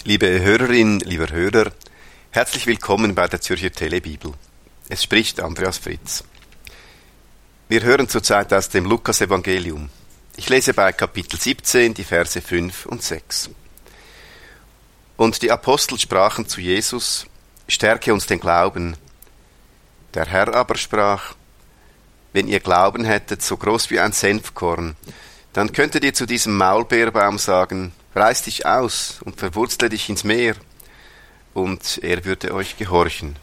Liebe Hörerin, lieber Hörer, herzlich willkommen bei der Zürcher Telebibel. Es spricht Andreas Fritz. Wir hören zurzeit aus dem Lukas-Evangelium. Ich lese bei Kapitel 17 die Verse 5 und 6. Und die Apostel sprachen zu Jesus: Stärke uns den Glauben. Der Herr aber sprach: Wenn ihr Glauben hättet, so groß wie ein Senfkorn, dann könntet ihr zu diesem Maulbeerbaum sagen: Reiß dich aus und verwurzle dich ins Meer, und er würde euch gehorchen.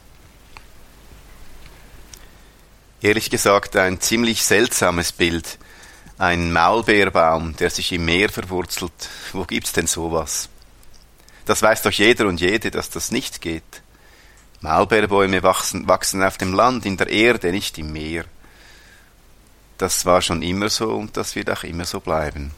Ehrlich gesagt ein ziemlich seltsames Bild. Ein Maulbeerbaum, der sich im Meer verwurzelt. Wo gibt's denn sowas? Das weiß doch jeder und jede, dass das nicht geht. Maulbeerbäume wachsen auf dem Land, in der Erde, nicht im Meer. Das war schon immer so und das wird auch immer so bleiben.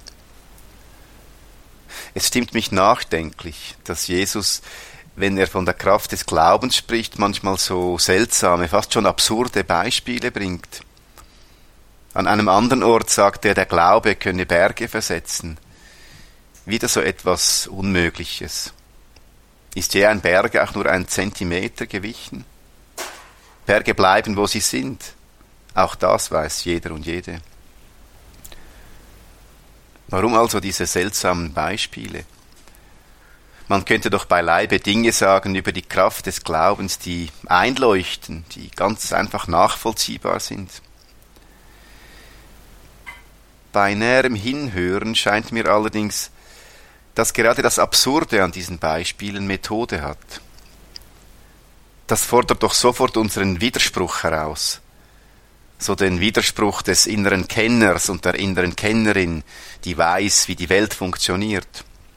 Es stimmt mich nachdenklich, dass Jesus, wenn er von der Kraft des Glaubens spricht, manchmal so seltsame, fast schon absurde Beispiele bringt. An einem anderen Ort sagt er, der Glaube könne Berge versetzen. Wieder so etwas Unmögliches. Ist je ein Berg auch nur 1 Zentimeter gewichen? Berge bleiben, wo sie sind. Auch das weiß jeder und jede. Warum also diese seltsamen Beispiele? Man könnte doch beileibe Dinge sagen über die Kraft des Glaubens, die einleuchten, die ganz einfach nachvollziehbar sind. Bei näherem Hinhören scheint mir allerdings, dass gerade das Absurde an diesen Beispielen Methode hat. Das fordert doch sofort unseren Widerspruch heraus. So den Widerspruch des inneren Kenners und der inneren Kennerin, die weiß, wie die Welt funktioniert.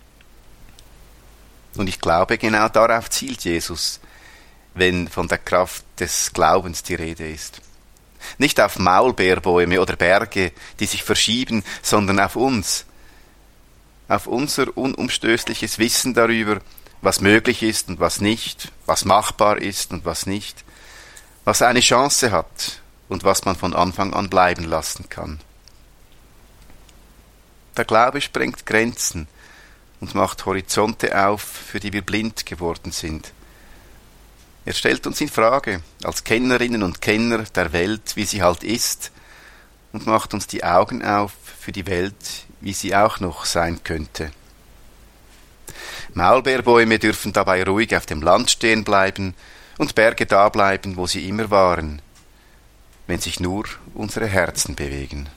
Und ich glaube, genau darauf zielt Jesus, wenn von der Kraft des Glaubens die Rede ist. Nicht auf Maulbeerbäume oder Berge, die sich verschieben, sondern auf uns. Auf unser unumstößliches Wissen darüber, was möglich ist und was nicht, was machbar ist und was nicht, was eine Chance hat und was man von Anfang an bleiben lassen kann. Der Glaube sprengt Grenzen und macht Horizonte auf, für die wir blind geworden sind. Er stellt uns in Frage, als Kennerinnen und Kenner der Welt, wie sie halt ist, und macht uns die Augen auf für die Welt, wie sie auch noch sein könnte. Maulbeerbäume dürfen dabei ruhig auf dem Land stehen bleiben und Berge da bleiben, wo sie immer waren, wenn sich nur unsere Herzen bewegen.